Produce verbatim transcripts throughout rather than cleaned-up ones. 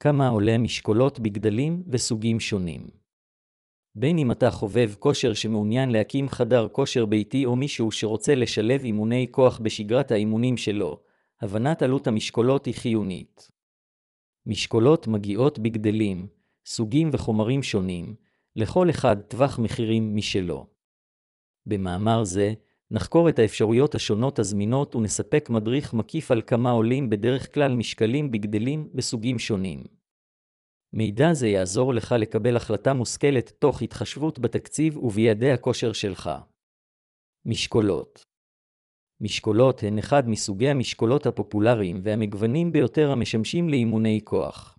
כמה עולה משקולות בגדלים וסוגים שונים. בין אם אתה חובב כושר שמעוניין להקים חדר כושר ביתי או מישהו שרוצה לשלב אימוני כוח בשגרת האימונים שלו, הבנת עלות המשקולות היא חיונית. משקולות מגיעות בגדלים, סוגים וחומרים שונים, לכל אחד טווח מחירים משלו. במאמר זה, נחקור את האפשרויות השונות הזמינות ונספק מדריך מקיף על כמה עולים בדרך כלל משקלים בגדלים וסוגים שונים. מידע זה יעזור לך לקבל החלטה מושכלת תוך התחשבות בתקציב וביעדי הכושר שלך. משקולות. משקולות הן אחד מסוגי המשקולות הפופולריים והמגוונים ביותר המשמשים לאימוני כוח.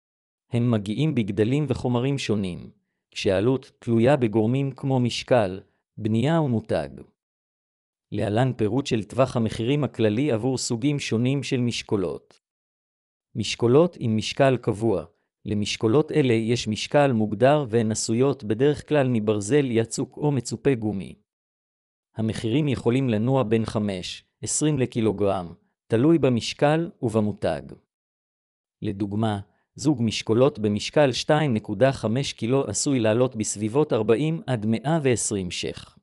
הם מגיעים בגדלים וחומרים שונים, כשהעלות תלויה בגורמים כמו משקל, בנייה ומותג. להלן פירוט של טווח המחירים הכללי עבור סוגים שונים של משקולות. משקולות עם משקל קבוע. למשקולות אלה יש משקל מוגדר והן עשויות בדרך כלל מברזל יצוק או מצופה גומי. המחירים יכולים לנוע בין חמש עד עשרים לקילוגרם, תלוי במשקל ובמותג. לדוגמה, זוג משקולות במשקל שתיים נקודה חמש קילו עשוי לעלות בסביבות ארבעים עד מאה ועשרים ש"ח.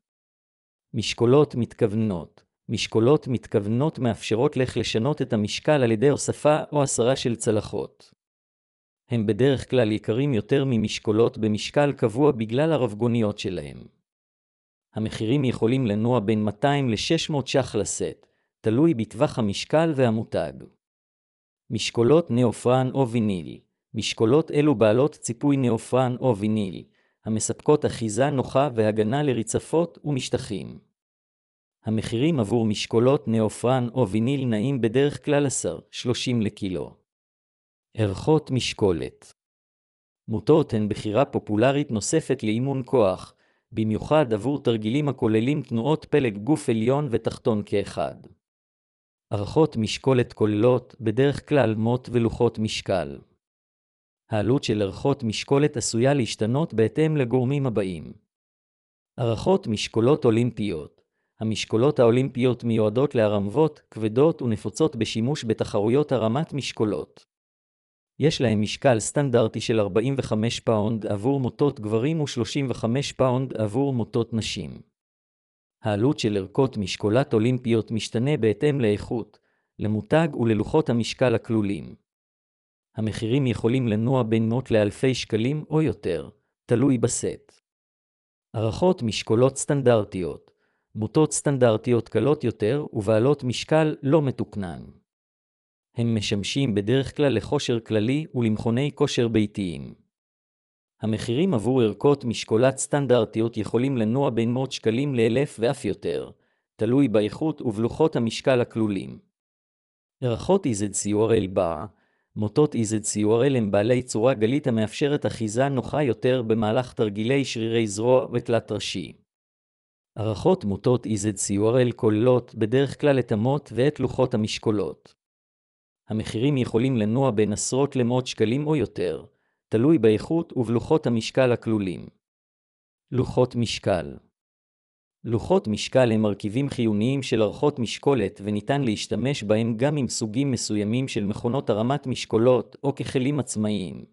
משקולות מתכוונות. משקולות מתכוונות מאפשרות לך לשנות את המשקל על ידי הוספה או הסרה של צלחות. הם בדרך כלל יקרים יותר ממשקולות במשקל קבוע בגלל הרבגוניות שלהם. המחירים יכולים לנוע בין מאתיים ל-שש מאות ש"ח לסט, תלוי בטווח המשקל והמותג. משקולות נאופרן או ויניל. משקולות אלו בעלות ציפוי נאופרן או ויניל, המספקות אחיזה נוחה והגנה לריצפות ומשטחים. המחירים עבור משקולות נאופרן או ויניל נעים בדרך כלל עשר עד שלושים לקילו. ערכות משקולת. מוטות הן בחירה פופולרית נוספת לאימון כוח, במיוחד עבור תרגילים הכוללים תנועות פלג גוף עליון ותחתון כאחד. ערכות משקולת כוללות בדרך כלל מוט ולוחות משקל. העלות של ערכות משקולת עשויה להשתנות בהתאם לגורמים הבאים. ערכות משקולות אולימפיות. המשקולות האולימפיות מיועדות להרמות כבדות ונפוצות בשימוש בתחרויות הרמת משקולות. יש להם משקל סטנדרטי של ארבעים וחמישה פאונד עבור מוטות גברים ו-שלושים וחמישה פאונד עבור מוטות נשים. העלות של ערכות משקולת אולימפיות משתנה בהתאם לאיכות, למותג וללוחות המשקל הכלולים. המחירים יכולים לנוע בין מאות לאלפי שקלים או יותר, תלוי בסט. ערכות משקולות סטנדרטיות. מוטות סטנדרטיות קלות יותר ובעלות משקל לא מתוקנן. הם משמשים בדרך כלל לכושר כללי ולמכוני כושר ביתיים. המחירים עבור ערכות משקולת סטנדרטיות יכולים לנוע בין מאות שקלים לאלף ואף יותר, תלוי באיכות ובלוחות המשקל הכלולים. ערכות איזד סי או אר אל בר. מוטות איזד סי או אר אל הם בעלי צורה גלית המאפשרת אחיזה נוחה יותר במהלך תרגילי שרירי זרוע ותלת ראשי. ערכות מוטות איזד סי או אר אל כוללות בדרך כלל את המוט ואת לוחות המשקולות. המחירים יכולים לנוע בין עשרות למאות שקלים או יותר, תלוי באיכות ובלוחות המשקל הכלולים. לוחות משקל. לוחות משקל הם מרכיבים חיוניים של ערכות משקולת וניתן להשתמש בהם גם עם סוגים מסוימים של מכונות הרמת משקולות או ככלים עצמאיים.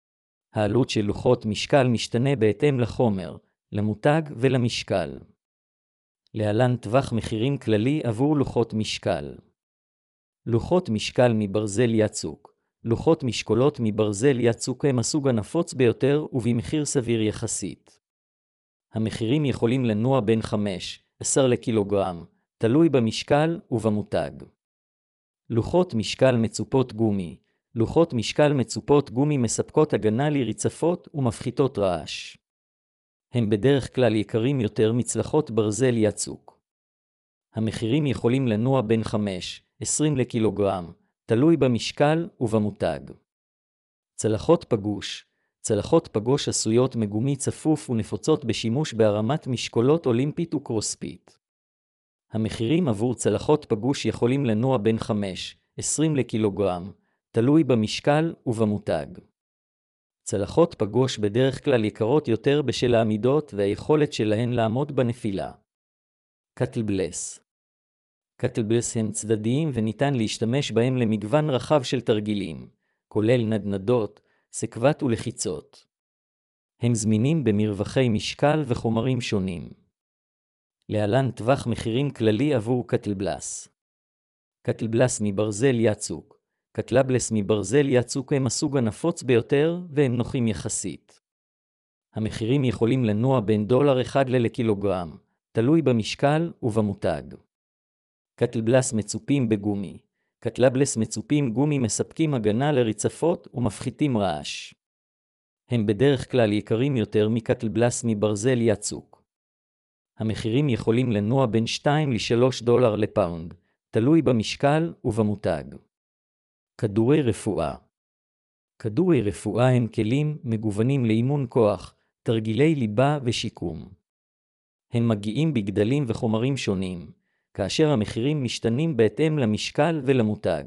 העלות של לוחות משקל משתנה בהתאם לחומר, למותג ולמשקל. להלן טווח מחירים כללי עבור לוחות משקל. לוחות משקל מברזל יצוק. לוחות משקולות מברזל יצוק הם הסוג הנפוץ ביותר ובמחיר סביר יחסית. המחירים יכולים לנוע בין חמש עד עשרה לקילוגרם, תלוי במשקל ובמותג. לוחות משקל מצופות גומי. לוחות משקל מצופות גומי מספקות הגנה לריצפות ומפחיתות רעש. הם בדרך כלל יקרים יותר מצלחות ברזל יצוק. המחירים יכולים לנוע בין חמש עד עשרים לקילוגרם, תלוי במשקל ובמותג. צלחות פגוש. צלחות פגוש עשויות מגומי צפוף ונפוצות בשימוש בהרמת משקולות אולימפית וקרוספיט. המחירים עבור צלחות פגוש יכולים לנוע בין חמש עד עשרים לקילוגרם, תלוי במשקל ובמותג. צלחות פגוש בדרך כלל יקרות יותר בשל העמידות והיכולת שלהן לעמוד בנפילה. קטלבלס. קטלבלס הן צדדיים וניתן להשתמש בהם למגוון רחב של תרגילים, כולל נדנדות, סקוות ולחיצות. הם זמינים במרווחי משקל וחומרים שונים. להלן טווח מחירים כללי עבור קטלבלס. קטלבלס מברזל יצוק. קטלבלס מברזל יצוק הם הסוג הנפוץ ביותר והם נוחים יחסית. המחירים יכולים לנוע בין דולר אחד לקילוגרם, תלוי במשקל ובמותג. קטלבלס מצופים בגומי. קטלבלס מצופים גומי מספקים הגנה לריצפות ומפחיתים רעש. הם בדרך כלל יקרים יותר מקטלבלס מברזל יצוק. המחירים יכולים לנוע בין שתיים לשלוש דולר לפאונד, תלוי במשקל ובמותג. כדורי רפואה. כדורי רפואה הם כלים מגוונים לאימון כוח, תרגילי ליבה ושיקום. הם מגיעים בגדלים וחומרים שונים, כאשר המחירים משתנים בהתאם למשקל ולמותג.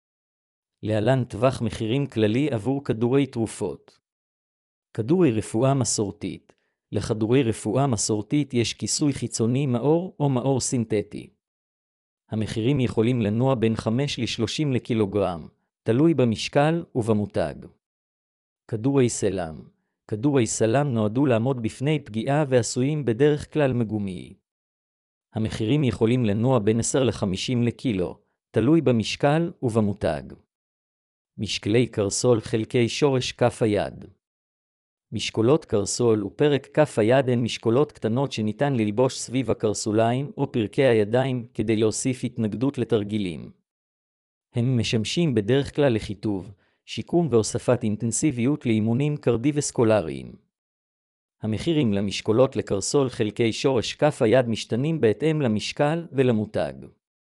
להלן טווח מחירים כללי עבור כדורי תרופות. כדורי רפואה מסורתית. לכדורי רפואה מסורתית יש כיסוי חיצוני מאור או מאור סינתטי. המחירים יכולים לנוע בין חמש לשלושים לקילוגרם, תלוי במשקל ובמותג. כדורי סלם. כדורי סלם נועדו לעמוד בפני פגיעה ועשויים בדרך כלל מגומי. המחירים יכולים לנוע בין עשרה לחמישים לקילו, תלוי במשקל ובמותג. משקלי קרסול חלקי שורש כף היד. משקולות קרסול ופרק כף היד הן משקולות קטנות שניתן ללבוש סביב הקרסוליים או פרקי הידיים כדי להוסיף התנגדות לתרגילים. הם משמשים בדרך כלל לחיטוב, שיקום והוספת אינטנסיביות לאימונים קרדיווסקולריים. המחירים למשקולות לקרסול חלקי שורש כף היד משתנים בהתאם למשקל ולמותג.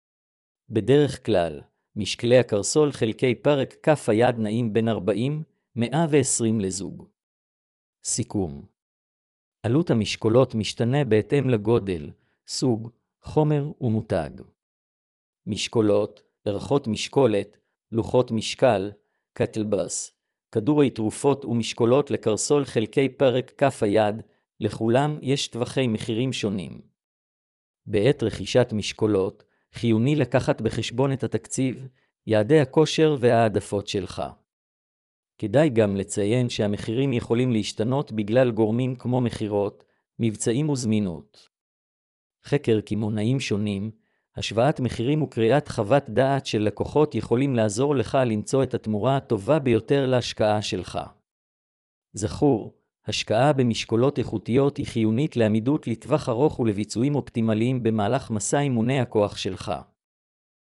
בדרך כלל, משקלי הקרסול חלקי פרק כף היד נעים בין ארבעים עד מאה ועשרים לזוג. סיכום. עלות המשקולות משתנה בהתאם לגודל, סוג, חומר ומותג. משקולות, ערכות משקולת, לוחות משקל, קטלבלס, כדורי תרופות ומשקולות לקרסול חלקי פרק כף היד, לכולם יש טווחי מחירים שונים. בעת רכישת משקולות, חיוני לקחת בחשבון את התקציב, יעדי הכושר והעדפות שלך. כדאי גם לציין שהמחירים יכולים להשתנות בגלל גורמים כמו מחירות, מבצעים וזמינות. חקר קמעונאים שונים, השוואת מחירים וקריאת חוות דעת של לקוחות יכולים לעזור לך למצוא את התמורה הטובה ביותר להשקעה שלך. זכור, השקעה במשקולות איכותיות היא חיונית לעמידות לטווח ארוך ולביצועים אופטימליים במהלך מסע אימוני הכוח שלך.